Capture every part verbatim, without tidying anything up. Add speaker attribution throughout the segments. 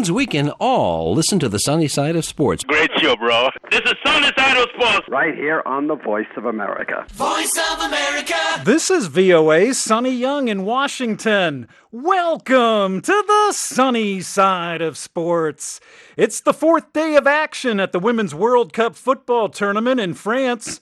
Speaker 1: means we can all listen to the sunny side of sports.
Speaker 2: Great show, bro. This is Sunny Side of Sports.
Speaker 3: Right here on the Voice of America.
Speaker 4: Voice of America.
Speaker 5: This is V O A's Sonny Young in Washington. Welcome to the sunny side of sports. It's the fourth day of action at the Women's World Cup football tournament in France.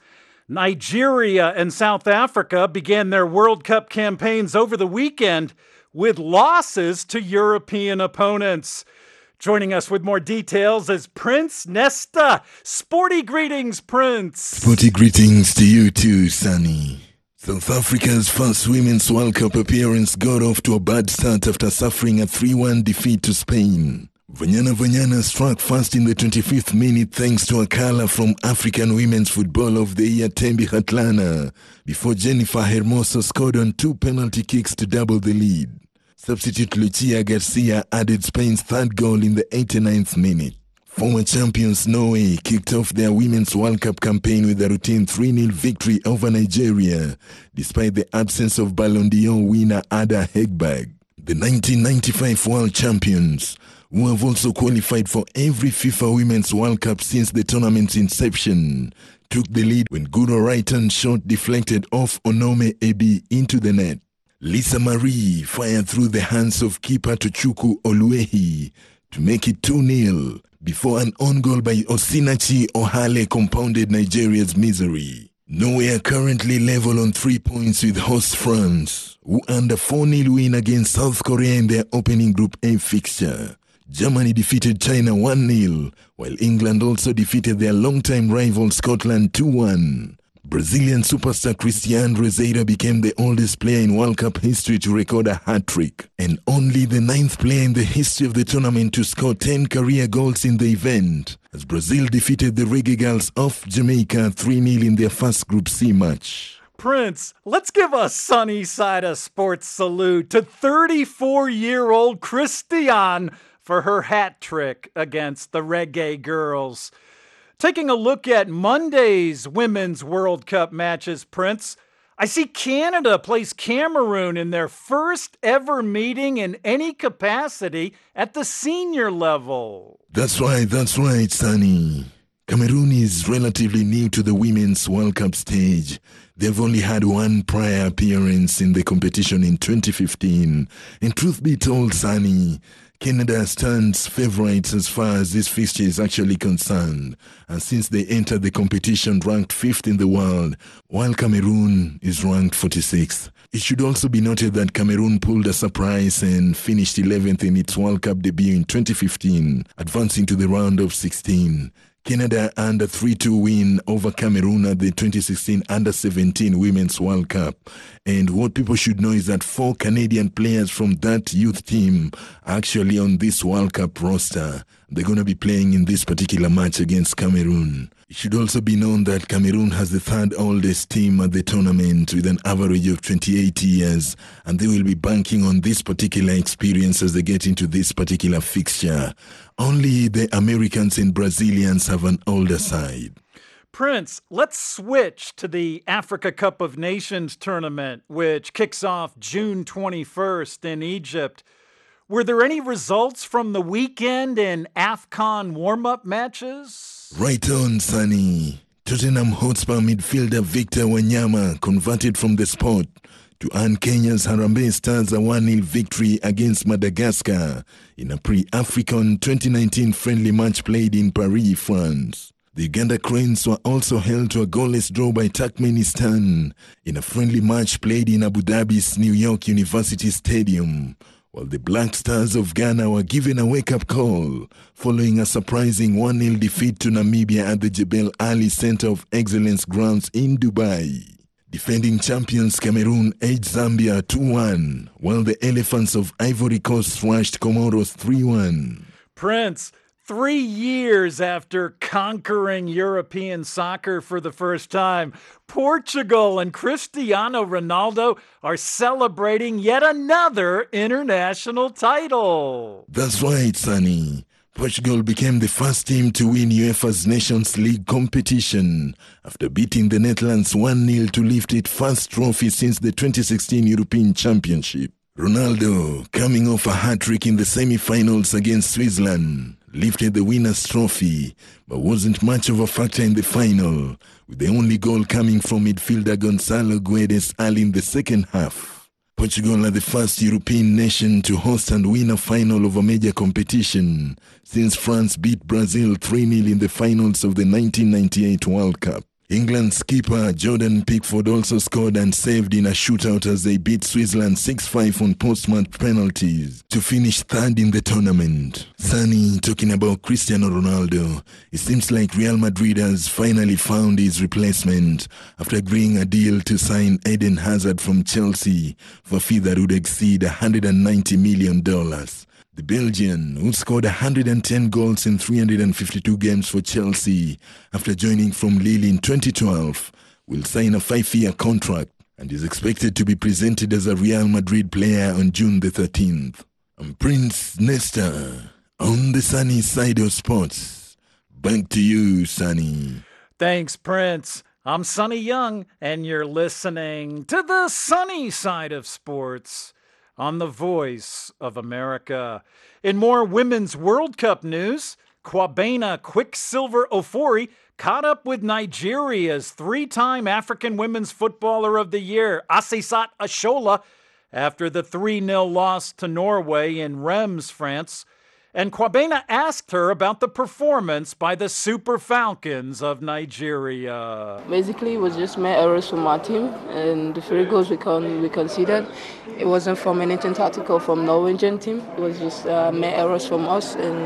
Speaker 5: Nigeria and South Africa began their World Cup campaigns over the weekend with losses to European opponents. Joining us with more details is Prince Nesta. Sporty greetings, Prince.
Speaker 6: Sporty greetings to you too, Sonny. South Africa's first Women's World Cup appearance got off to a bad start after suffering a three one defeat to Spain. Vanyana Vanyana struck first in the twenty-fifth minute thanks to a caller from African Women's Football of the Year Thembi Kgatlana, before Jennifer Hermoso scored on two penalty kicks to double the lead. Substitute Lucia Garcia added Spain's third goal in the eighty-ninth minute. Former champions Norway kicked off their Women's World Cup campaign with a routine three nil victory over Nigeria, despite the absence of Ballon d'Or winner Ada Hegerberg. The nineteen ninety-five world champions, who have also qualified for every FIFA Women's World Cup since the tournament's inception, took the lead when Guro Reiten shot deflected off Onome Ebi into the net. Lisa Marie fired through the hands of keeper Tochukwu Oluwehi to make it two nil, before an own goal by Osinachi Ohale compounded Nigeria's misery. Norway are currently level on three points with host France, who earned a four nil win against South Korea in their opening Group A fixture. Germany defeated China one nil, while England also defeated their longtime rival Scotland two one. Brazilian superstar Cristiano Ronaldo became the oldest player in World Cup history to record a hat-trick, and only the ninth player in the history of the tournament to score ten career goals in the event, as Brazil defeated the Reggae Girls of Jamaica three nil in their first Group C match.
Speaker 5: Prince, let's give a sunny side of sports salute to thirty-four-year-old Christiane for her hat trick against the Reggae Girls. Taking a look at Monday's Women's World Cup matches, Prince, I see Canada plays Cameroon in their first ever meeting in any capacity at the senior level.
Speaker 6: That's right, that's right, Sonny. Cameroon is relatively new to the Women's World Cup stage. They've only had one prior appearance in the competition in twenty fifteen. And truth be told, Sonny, Canada stands favourites as far as this fixture is actually concerned, and since they entered the competition ranked fifth in the world, while Cameroon is ranked forty-sixth. It should also be noted that Cameroon pulled a surprise and finished eleventh in its World Cup debut in twenty fifteen, advancing to the round of sixteen. Canada earned a three two win over Cameroon at the twenty sixteen under seventeen Women's World Cup. And what people should know is that four Canadian players from that youth team are actually on this World Cup roster. They're going to be playing in this particular match against Cameroon. It should also be known that Cameroon has the third oldest team at the tournament with an average of twenty-eight years, and they will be banking on this particular experience as they get into this particular fixture. Only the Americans and Brazilians have an older side.
Speaker 5: Prince, let's switch to the Africa Cup of Nations tournament, which kicks off June twenty-first in Egypt. Were there any results from the weekend in AFCON warm-up matches?
Speaker 6: Right on, Sonny. Tottenham Hotspur midfielder Victor Wanyama converted from the spot to earn Kenya's Harambee Stars a one nil victory against Madagascar in a pre-AFCON twenty nineteen friendly match played in Paris, France. The Uganda Cranes were also held to a goalless draw by Turkmenistan in a friendly match played in Abu Dhabi's New York University Stadium, while the Black Stars of Ghana were given a wake-up call following a surprising one nil defeat to Namibia at the Jebel Ali Center of Excellence grounds in Dubai. Defending champions Cameroon edged Zambia two one, while the Elephants of Ivory Coast thrashed Comoros three one.
Speaker 5: Prince, three years after conquering European soccer for the first time, Portugal and Cristiano Ronaldo are celebrating yet another international title.
Speaker 6: That's right, Sonny. Portugal became the first team to win UEFA's Nations League competition after beating the Netherlands one nil to lift its first trophy since the twenty sixteen European Championship. Ronaldo, coming off a hat-trick in the semi-finals against Switzerland, lifted the winner's trophy, but wasn't much of a factor in the final, with the only goal coming from midfielder Gonçalo Guedes early in the second half. Portugal are the first European nation to host and win a final of a major competition since France beat Brazil three nil in the finals of the nineteen ninety-eight World Cup. England's keeper Jordan Pickford also scored and saved in a shootout as they beat Switzerland six five on post-match penalties to finish third in the tournament. Sunny, talking about Cristiano Ronaldo, it seems like Real Madrid has finally found his replacement after agreeing a deal to sign Eden Hazard from Chelsea for a fee that would exceed one hundred ninety million dollars. The Belgian, who scored one hundred ten goals in three hundred fifty-two games for Chelsea after joining from Lille in twenty twelve, will sign a five-year contract and is expected to be presented as a Real Madrid player on June the thirteenth. I'm Prince Nesta on the sunny side of sports. Back to you, Sunny.
Speaker 5: Thanks, Prince. I'm Sonny Young, and you're listening to the sunny side of sports on the Voice of America. In more Women's World Cup news, Kwabena Quicksilver Ofori caught up with Nigeria's three-time African Women's Footballer of the Year, Asisat Ashola, after the three nil loss to Norway in Reims, France. And Kwabena asked her about the performance by the Super Falcons of Nigeria.
Speaker 4: Basically, it was just mere errors from our team, and the three goals we con- we conceded, it wasn't from anything tactical from Norwegian team. It was just uh, mere errors from us, and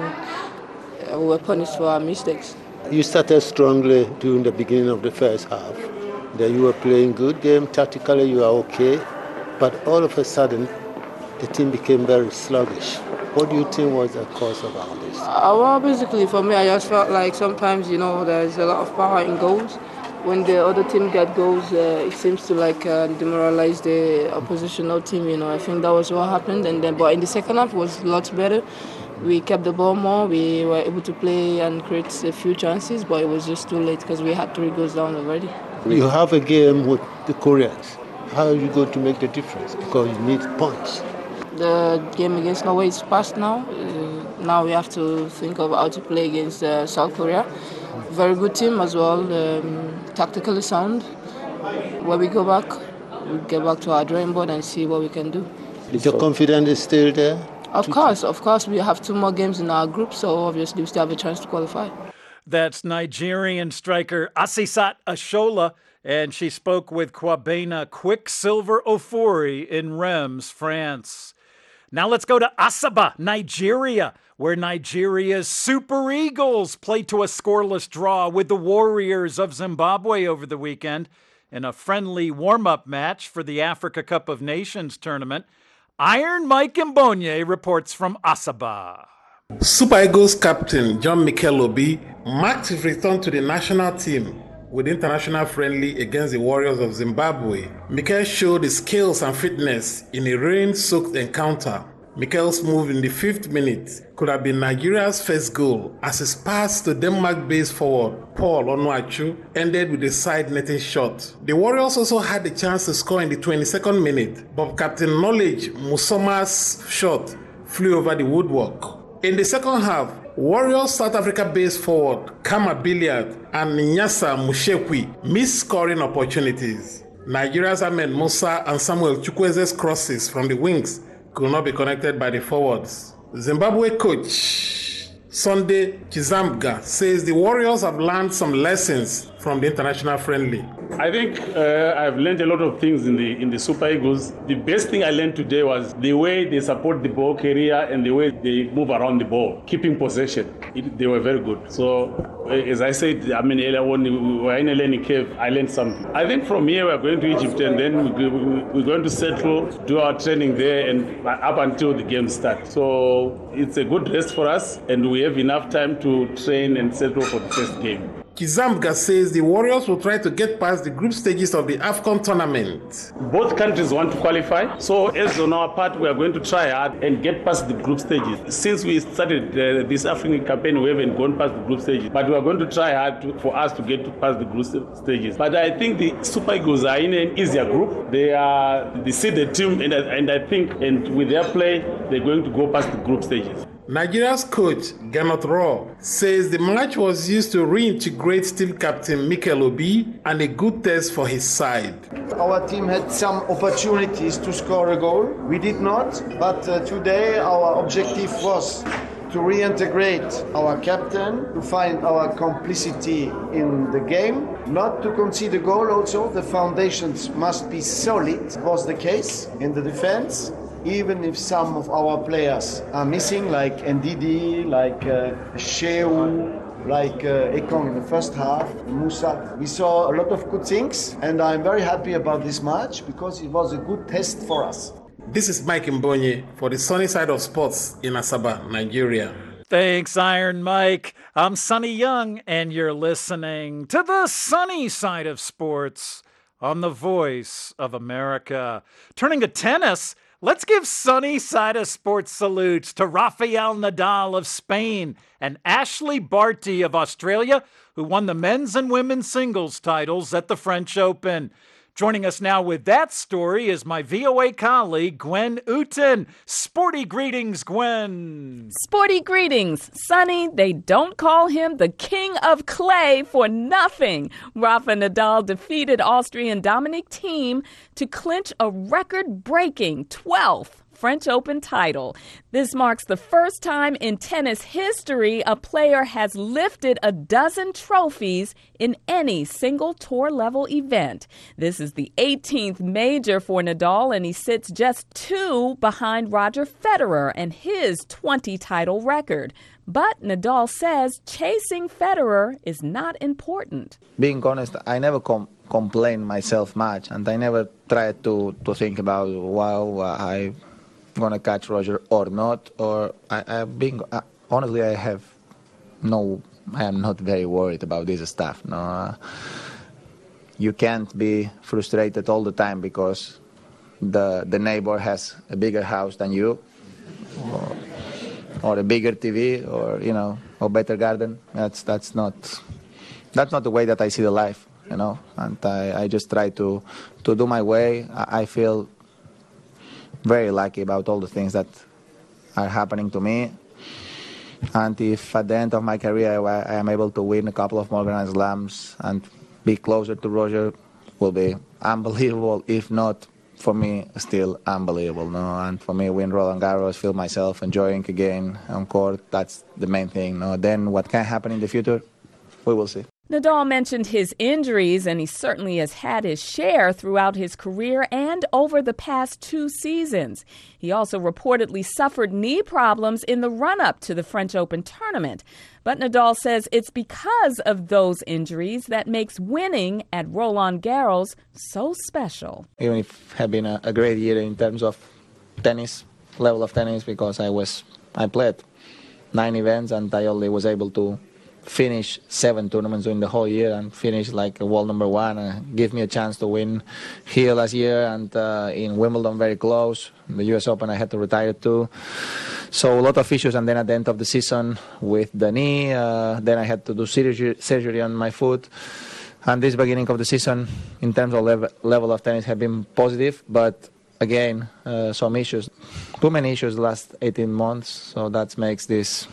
Speaker 4: uh, we were punished for our mistakes.
Speaker 7: You started strongly during the beginning of the first half. Then you were playing good game, tactically you are okay, but all of a sudden, the team became very sluggish. What do you think was the cause of all this?
Speaker 4: Uh, well, basically, for me, I just felt like sometimes, you know, there's a lot of power in goals. When the other team get goals, uh, it seems to like uh, demoralize the oppositional team. You know, I think that was what happened. And then, but in the second half, it was lots better. We kept the ball more. We were able to play and create a few chances, but it was just too late because we had three goals down already.
Speaker 7: You have a game with the Koreans. How are you going to make the difference? Because you need points.
Speaker 4: The game against Norway is past now. Uh, now we have to think of how to play against uh, South Korea. Very good team as well, um, tactically sound. When we go back, we get back to our drawing board and see what we can do.
Speaker 7: Is your confidence still there?
Speaker 4: Of course, of course. We have two more games in our group, so obviously we still have a chance to qualify.
Speaker 5: That's Nigerian striker Asisat Ashola, and she spoke with Kwabena Quicksilver Ofori in Reims, France. Now let's go to Asaba, Nigeria, where Nigeria's Super Eagles played to a scoreless draw with the Warriors of Zimbabwe over the weekend in a friendly warm-up match for the Africa Cup of Nations tournament. Iron Mike Mbonye reports from Asaba.
Speaker 8: Super Eagles captain John Mikel Obi marked his return to the national team with international friendly against the Warriors of Zimbabwe. Mikel showed his skills and fitness in a rain-soaked encounter. Mikel's move in the fifth minute could have been Nigeria's first goal as his pass to Denmark-based forward Paul Onuachu ended with a side-netting shot. The Warriors also had the chance to score in the twenty-second minute, but Captain Knowledge Musoma's shot flew over the woodwork. In the second half, Warriors South Africa-based forward Kama Billiard and Nyasa Mushekwi missed scoring opportunities. Nigeria's Ahmed Musa and Samuel Chukwueze's crosses from the wings could not be connected by the forwards. Zimbabwe coach Sunday Chizambga says the Warriors have learned some lessons from the international friendly.
Speaker 9: I think uh, I've learned a lot of things in the in the Super Eagles. The best thing I learned today was the way they support the ball carrier and the way they move around the ball, keeping possession. It, they were very good. So, as I said, I mean, earlier when we were in a learning curve, I learned something. I think from here we're going to Egypt and then we, we, we're going to settle, do our training there, and up until the game starts. So it's a good rest for us, and we have enough time to train and settle for the first game.
Speaker 8: Kizambga says the Warriors will try to get past the group stages of the AFCON tournament.
Speaker 9: Both countries want to qualify, so as on our part, we are going to try hard and get past the group stages. Since we started uh, this African campaign, we haven't gone past the group stages, but we are going to try hard to, for us to get to past the group stages. But I think the Super Eagles are in an easier group. They are the seeded team, and, and I think and with their play, they're going to go past the group stages.
Speaker 8: Nigeria's coach, Gernot Rohr, says the match was used to reintegrate team captain Mikel Obi and a good test for his side.
Speaker 10: Our team had some opportunities to score a goal. We did not, but uh, today our objective was to reintegrate our captain, to find our complicity in the game, not to concede a goal also. The foundations must be solid. It was the case in the defense. Even if some of our players are missing, like Ndidi, like uh, Shehu, like uh, Ekong in the first half, Musa. We saw a lot of good things, and I'm very happy about this match because it was a good test for us.
Speaker 8: This is Mike Mbonye for the Sunny Side of Sports in Asaba, Nigeria.
Speaker 5: Thanks, Iron Mike. I'm Sonny Young, and you're listening to the Sunny Side of Sports on the Voice of America. Turning to tennis, let's give Sunny Side of Sports salutes to Rafael Nadal of Spain and Ashley Barty of Australia, who won the men's and women's singles titles at the French Open. Joining us now with that story is my V O A colleague, Gwen Uten. Sporty greetings, Gwen.
Speaker 11: Sporty greetings. Sonny, they don't call him the king of clay for nothing. Rafa Nadal defeated Austrian Dominic Thiem to clinch a record-breaking twelfth French Open title. This marks the first time in tennis history a player has lifted a dozen trophies in any single tour-level event. This is the eighteenth major for Nadal, and he sits just two behind Roger Federer and his twenty-title record. But Nadal says chasing Federer is not important.
Speaker 12: Being honest, I never com- complain myself much, and I never try to, to think about, wow, I... gonna catch Roger or not, or I, I being uh, honestly, I have no, I am not very worried about this stuff. No, uh, you can't be frustrated all the time because the the neighbor has a bigger house than you, or, or a bigger T V, or you know, or better garden. That's that's not that's not the way that I see the life, you know. And I, I just try to to do my way. I, I feel very lucky about all the things that are happening to me. And if at the end of my career I, I am able to win a couple of more Grand Slams and be closer to Roger, will be unbelievable. If not, for me, still unbelievable. No, and for me, win Roland Garros, feel myself enjoying again on court. That's the main thing. No, then what can happen in the future, we will see.
Speaker 11: Nadal mentioned his injuries, and he certainly has had his share throughout his career and over the past two seasons. He also reportedly suffered knee problems in the run-up to the French Open tournament. But Nadal says it's because of those injuries that makes winning at Roland Garros so special.
Speaker 12: Even if it had been a, a great year in terms of tennis, level of tennis, because I was I played nine events and I only was able to finish seven tournaments during the whole year and finish like a world number one and give me a chance to win here last year and uh, in Wimbledon very close. The U S Open I had to retire too. So a lot of issues, and then at the end of the season with the knee, uh, then I had to do surgery, surgery on my foot. And this beginning of the season in terms of level, level of tennis have been positive, but again, uh, some issues, too many issues the last eighteen months, so that makes this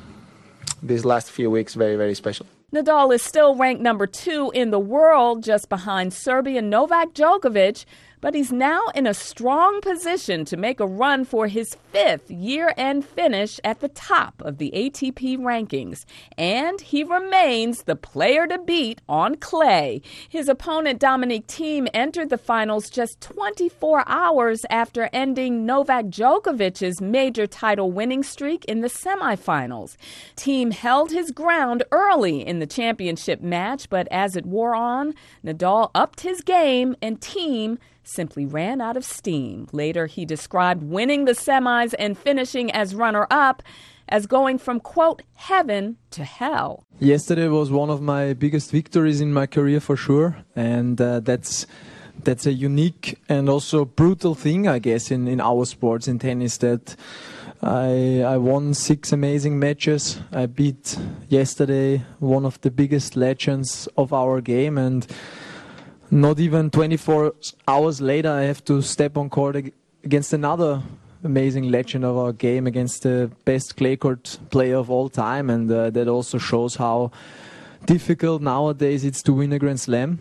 Speaker 12: these last few weeks very, very special.
Speaker 11: Nadal is still ranked number two in the world, just behind Serbian Novak Djokovic, but he's now in a strong position to make a run for his fifth year-end finish at the top of the A T P rankings. And he remains the player to beat on clay. His opponent Dominic Thiem entered the finals just twenty-four hours after ending Novak Djokovic's major title winning streak in the semifinals. Thiem held his ground early in the championship match, but as it wore on, Nadal upped his game and Thiem simply ran out of steam. Later, he described winning the semis and finishing as runner-up as going from, quote, heaven to hell.
Speaker 13: Yesterday was one of my biggest victories in my career for sure, and uh, that's that's a unique and also brutal thing, I guess, in, in our sports, in tennis, that I I won six amazing matches. I beat yesterday one of the biggest legends of our game, and not even twenty-four hours later I have to step on court ag- against another amazing legend of our game, against the best clay court player of all time, and uh, that also shows how difficult nowadays it's to win a Grand Slam.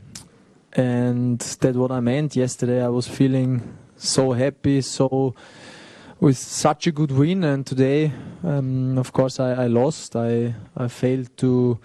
Speaker 13: And that's what I meant yesterday. I was feeling so happy, so with such a good win, and today, um, of course, I, I lost. I, I failed to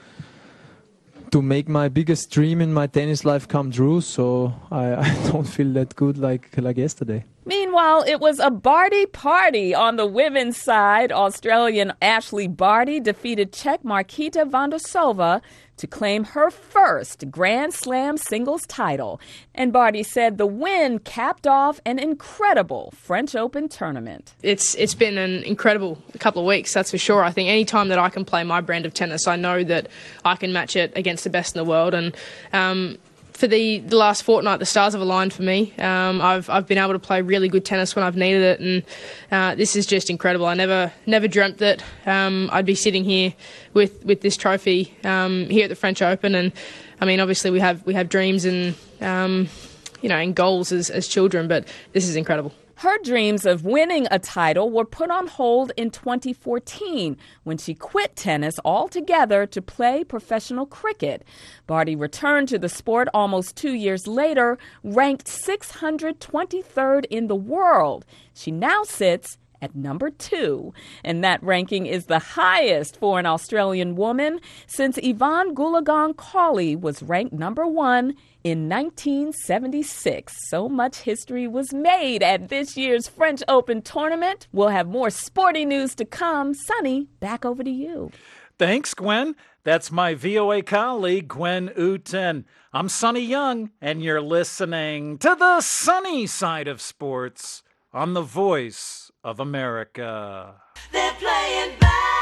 Speaker 13: to make my biggest dream in my tennis life come true, so I, I don't feel that good like like yesterday.
Speaker 11: Meanwhile, it was a Barty party on the women's side. Australian Ashley Barty defeated Czech Markita Vondrousova to claim her first Grand Slam singles title. And Barty said the win capped off an incredible French Open tournament.
Speaker 14: It's It's been an incredible couple of weeks, that's for sure. I think any time that I can play my brand of tennis, I know that I can match it against the best in the world. And um, for the, the last fortnight, the stars have aligned for me. Um, I've I've been able to play really good tennis when I've needed it, and uh, this is just incredible. I never never dreamt that um, I'd be sitting here with, with this trophy um, here at the French Open. And I mean, obviously we have we have dreams and um, you know and goals as as children, but this is incredible.
Speaker 11: Her dreams of winning a title were put on hold in twenty fourteen when she quit tennis altogether to play professional cricket. Barty returned to the sport almost two years later, ranked six hundred twenty-third in the world. She now sits at number two, and that ranking is the highest for an Australian woman since Yvonne Goolagong-Cawley was ranked number one in nineteen seventy-six. So much history was made at this year's French Open tournament. We'll have more sporty news to come. Sonny, back over to you.
Speaker 5: Thanks, Gwen. That's my V O A colleague, Gwen Uten. I'm Sonny Young, and you're listening to the sunny side of sports on the Voice of America.
Speaker 15: They're playing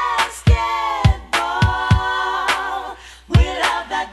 Speaker 15: basketball. We love that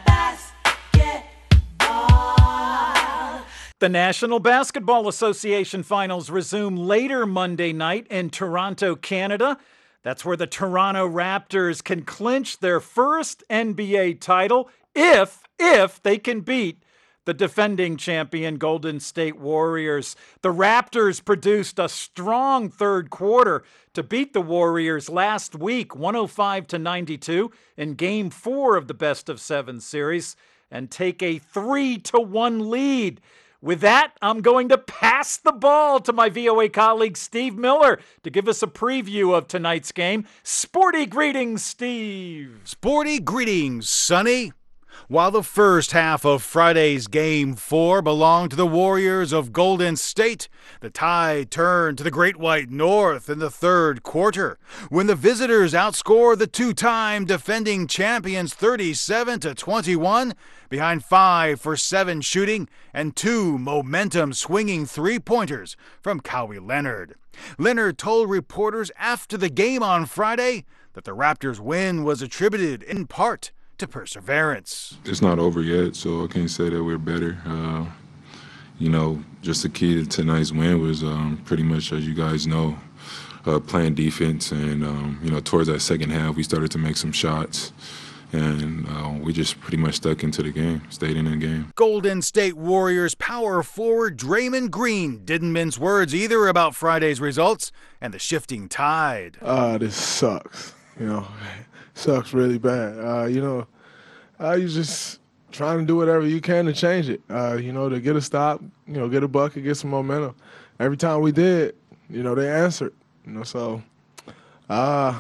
Speaker 15: basketball.
Speaker 5: The National Basketball Association finals resume later Monday night in Toronto, Canada. That's where the Toronto Raptors can clinch their first N B A title if, if they can beat the defending champion Golden State Warriors. The Raptors produced a strong third quarter to beat the Warriors last week, one oh five to ninety-two, in Game four of the Best of Seven series, and take a three to one lead. With that, I'm going to pass the ball to my V O A colleague, Steve Miller, to give us a preview of tonight's game. Sporty greetings, Steve.
Speaker 16: Sporty greetings, Sonny. While the first half of Friday's Game four belonged to the Warriors of Golden State, the tide turned to the Great White North in the third quarter, when the visitors outscored the two-time defending champions thirty-seven to twenty-one, behind five for seven shooting and two momentum-swinging three-pointers from Kawhi Leonard. Leonard told reporters after the game on Friday that the Raptors' win was attributed in part to perseverance.
Speaker 17: It's not over yet, so I can't say that we're better. Uh, you know, just the key to tonight's win was um, pretty much, as you guys know, uh, playing defense. And, um, you know, towards that second half, we started to make some shots. And uh, we just pretty much stuck into the game, stayed in the game.
Speaker 16: Golden State Warriors power forward Draymond Green didn't mince words either about Friday's results and the shifting tide.
Speaker 18: Uh, this sucks, you know. Sucks really bad. Uh, you know, uh, you just trying to do whatever you can to change it. Uh, you know, to get a stop, you know, get a bucket, get some momentum. Every time we did, you know, they answered. You know, so, uh,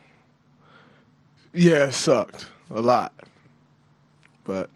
Speaker 18: yeah, it sucked a lot, but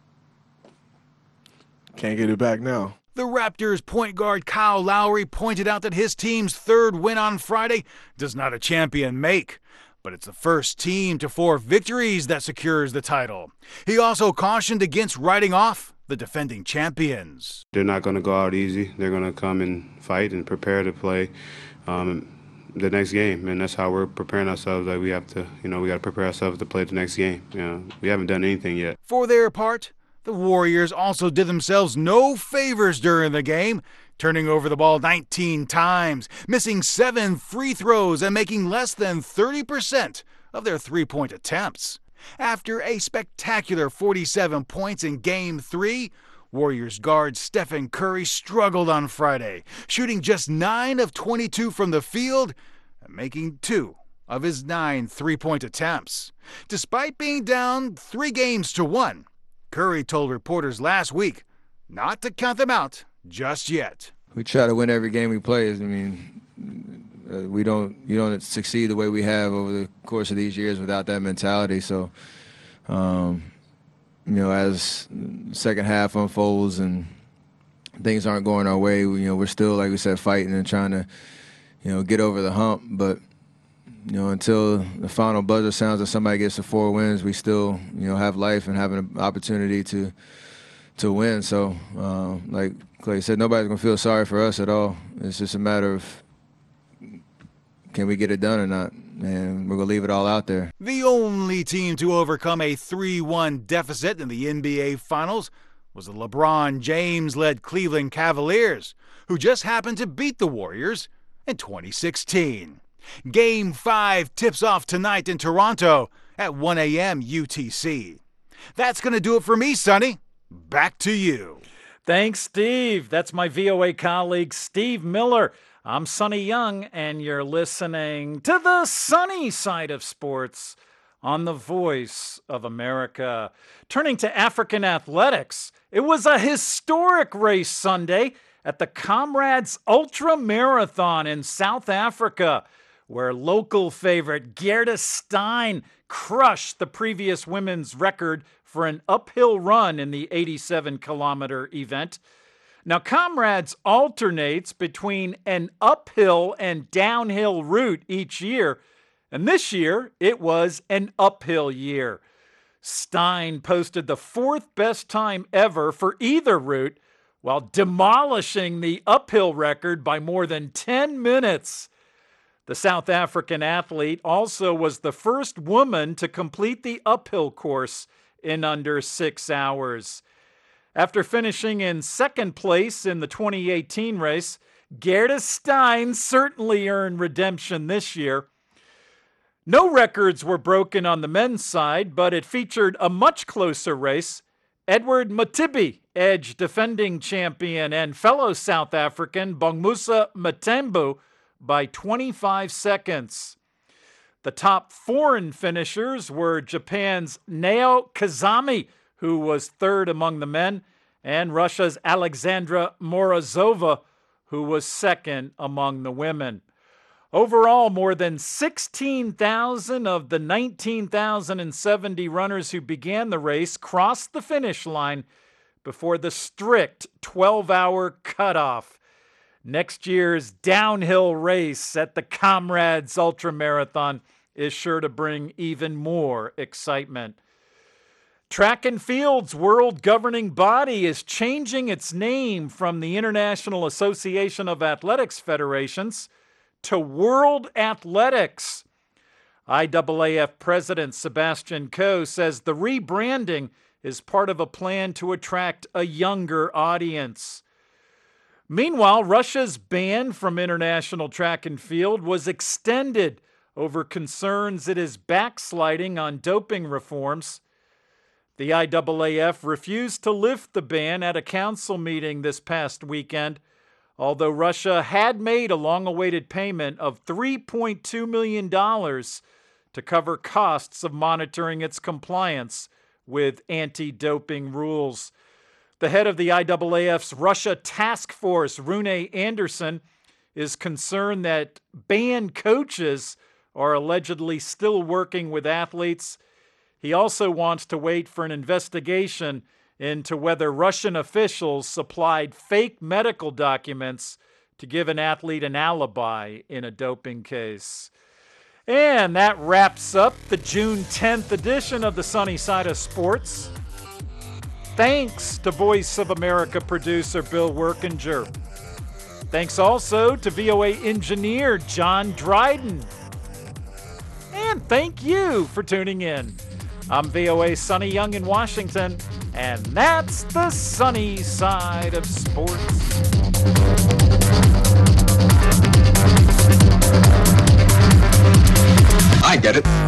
Speaker 18: can't get it back now.
Speaker 16: The Raptors' point guard Kyle Lowry pointed out that his team's third win on Friday does not a champion make, but it's the first team to four victories that secures the title. He also cautioned against writing off the defending champions.
Speaker 19: They're not going to go out easy. They're going to come and fight and prepare to play. Um, the next game, and that's how we're preparing ourselves. Like we have to, you know, we got to prepare ourselves to play the next game. You know, we haven't done anything yet.
Speaker 16: For their part, the Warriors also did themselves no favors during the game, turning over the ball nineteen times, missing seven free throws, and making less than thirty percent of their three-point attempts. After a spectacular forty-seven points in Game three, Warriors guard Stephen Curry struggled on Friday, shooting just nine of twenty-two from the field and making two of his nine three-point attempts. Despite being down three games to one, Curry told reporters last week not to count them out just yet.
Speaker 20: We try to win every game we play. I mean, uh, we don't you don't succeed the way we have over the course of these years without that mentality. So, um, you know, as the second half unfolds and things aren't going our way, you know, we're still, like we said, fighting and trying to, you know, get over the hump. But, you know, until the final buzzer sounds and somebody gets the four wins, we still, you know, have life and have an opportunity to to win. So, uh, like Clay said, nobody's going to feel sorry for us at all. It's just a matter of can we get it done or not, and we're going to leave it all out there.
Speaker 16: The only team to overcome a three one deficit in the N B A Finals was the LeBron James-led Cleveland Cavaliers, who just happened to beat the Warriors in twenty sixteen. Game five tips off tonight in Toronto at one a.m. U T C. That's going to do it for me, Sonny. Back to you.
Speaker 5: Thanks, Steve. That's my V O A colleague, Steve Miller. I'm Sonny Young, and you're listening to the sunny side of sports on the Voice of America. Turning to African athletics, it was a historic race Sunday at the Comrades Ultra Marathon in South Africa, where local favorite Gerda Stein crushed the previous women's record for an uphill run in the eighty-seven kilometer event. Now, Comrades alternates between an uphill and downhill route each year, and this year it was an uphill year. Stein posted the fourth best time ever for either route, while demolishing the uphill record by more than ten minutes. The South African athlete also was the first woman to complete the uphill course in under six hours. After finishing in second place in the twenty eighteen race, Gerda Stein certainly earned redemption this year. No records were broken on the men's side, but it featured a much closer race. Edward Matibi edged defending champion and fellow South African Bongmusa Matembu by twenty-five seconds. The top foreign finishers were Japan's Nao Kazami, who was third among the men, and Russia's Alexandra Morozova, who was second among the women. Overall, more than sixteen thousand of the nineteen thousand seventy runners who began the race crossed the finish line before the strict twelve-hour cutoff. Next year's downhill race at the Comrades Ultramarathon is sure to bring even more excitement. Track and Field's world governing body is changing its name from the International Association of Athletics Federations to World Athletics. I A A F President Sebastian Coe says the rebranding is part of a plan to attract a younger audience. Meanwhile, Russia's ban from international track and field was extended over concerns it is backsliding on doping reforms. The I A A F refused to lift the ban at a council meeting this past weekend, although Russia had made a long-awaited payment of three point two million dollars to cover costs of monitoring its compliance with anti-doping rules. The head of the I A A F's Russia Task Force, Rune Anderson, is concerned that banned coaches are allegedly still working with athletes. He also wants to wait for an investigation into whether Russian officials supplied fake medical documents to give an athlete an alibi in a doping case. And that wraps up the June tenth edition of the Sunny Side of Sports. Thanks to Voice of America producer Bill Workinger. Thanks also to V O A engineer John Dryden. And thank you for tuning in. I'm V O A's Sonny Young in Washington, and that's the sunny side of sports.
Speaker 21: I get it.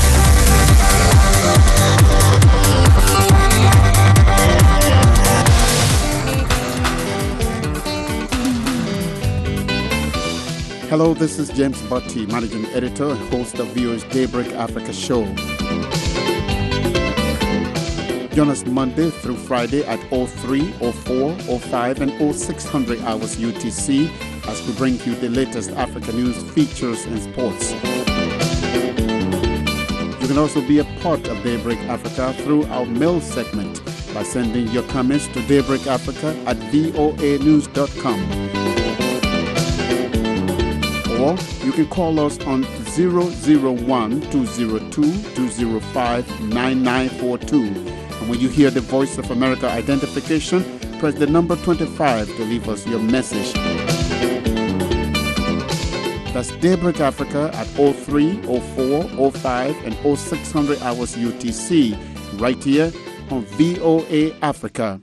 Speaker 22: Hello, this is James Butty, Managing Editor and host of V O A's Daybreak Africa show. Join us Monday through Friday at oh three, oh four, oh five, and oh six hundred hours U T C as we bring you the latest Africa news, features, and sports. You can also be a part of Daybreak Africa through our mail segment by sending your comments to daybreakafrica at voa news dot com. Or you can call us on zero zero one, two zero two, two zero five, nine nine four two. And when you hear the Voice of America identification, press the number twenty-five to leave us your message. That's Daybreak Africa at oh three, oh four, oh five, and oh six hundred hours U T C, right here on V O A Africa.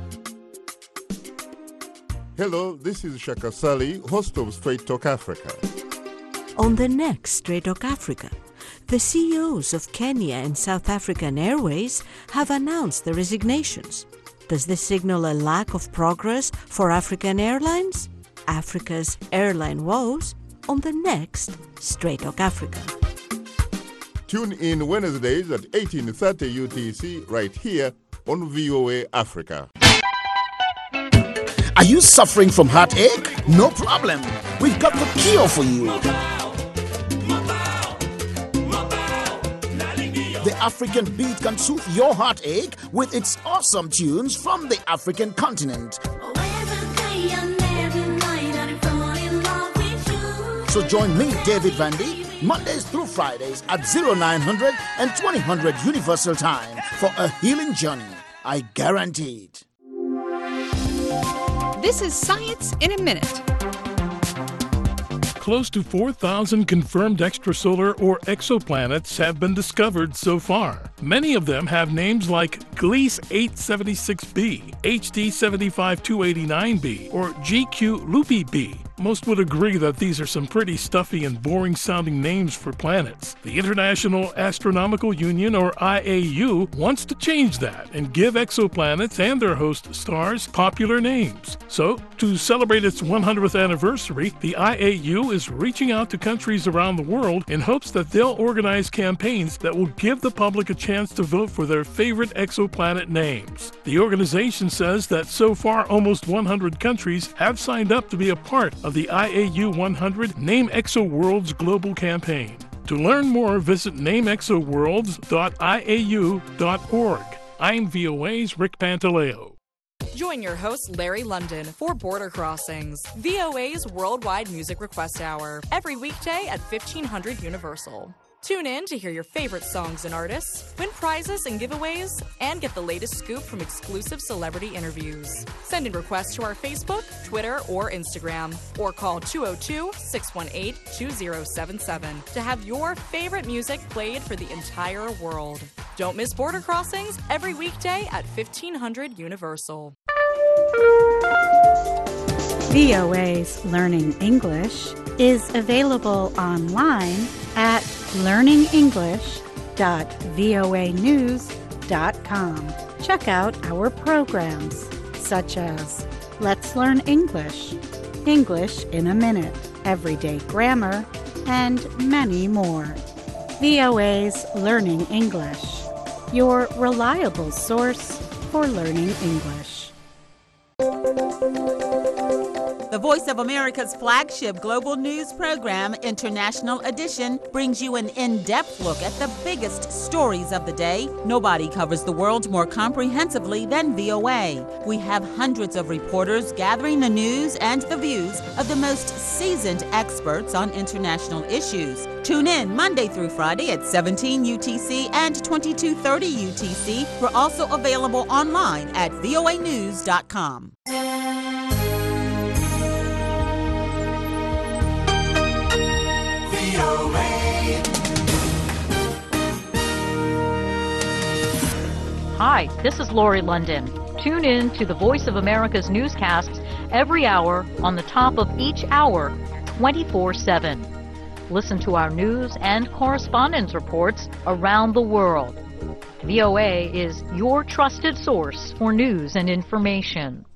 Speaker 23: Hello, this is Shaka Sali, host of Straight Talk Africa.
Speaker 24: On the next Straight Talk Africa, the C E Os of Kenya and South African Airways have announced their resignations. Does this signal a lack of progress for African Airlines? Africa's airline woes on the next Straight Talk Africa.
Speaker 23: Tune in Wednesdays at eighteen thirty U T C right here on V O A Africa.
Speaker 25: Are you suffering from heartache? No problem. We've got the cure for you. The African Beat can soothe your heartache with its awesome tunes from the African continent. So join me, David Vandy, Mondays through Fridays at oh nine hundred and twenty hundred Universal Time for a healing journey. I guarantee it.
Speaker 26: This is Science in a Minute.
Speaker 27: Close to four thousand confirmed extrasolar or exoplanets have been discovered so far. Many of them have names like Gliese eight seventy-six b, H D seven five two eighty-nine b, or G Q Lupi b. Most would agree that these are some pretty stuffy and boring-sounding names for planets. The International Astronomical Union, or I A U, wants to change that and give exoplanets and their host stars popular names. So, to celebrate its one hundredth anniversary, the I A U is reaching out to countries around the world in hopes that they'll organize campaigns that will give the public a chance to vote for their favorite exoplanet names. The organization says that so far almost one hundred countries have signed up to be a part of the I A U one hundred Name ExoWorlds global campaign. To learn more, visit name exo worlds dot I A U dot org. I'm V O A's Rick Pantaleo.
Speaker 28: Join your host, Larry London, for Border Crossings, V O A's Worldwide Music Request Hour, every weekday at fifteen hundred Universal. Tune in to hear your favorite songs and artists, win prizes and giveaways, and get the latest scoop from exclusive celebrity interviews. Send in requests to our Facebook, Twitter, or Instagram, or call two oh two, six one eight, two oh seven seven to have your favorite music played for the entire world. Don't miss Border Crossings every weekday at fifteen hundred Universal.
Speaker 29: V O A's Learning English is available online at learning english dot voa news dot com. Check out our programs such as Let's Learn English, English in a Minute, Everyday Grammar, and many more. V O A's Learning English, your reliable source for learning English.
Speaker 30: The Voice of America's flagship global news program, International Edition, brings you an in-depth look at the biggest stories of the day. Nobody covers the world more comprehensively than V O A. We have hundreds of reporters gathering the news and the views of the most seasoned experts on international issues. Tune in Monday through Friday at seventeen U T C and twenty-two thirty U T C. We're also available online at voa news dot com.
Speaker 1: right, this is Lori London. Tune in to the Voice of America's newscasts every hour on the top of each hour, twenty-four seven. Listen to our news and correspondence reports around the world. V O A is your trusted source for news and information.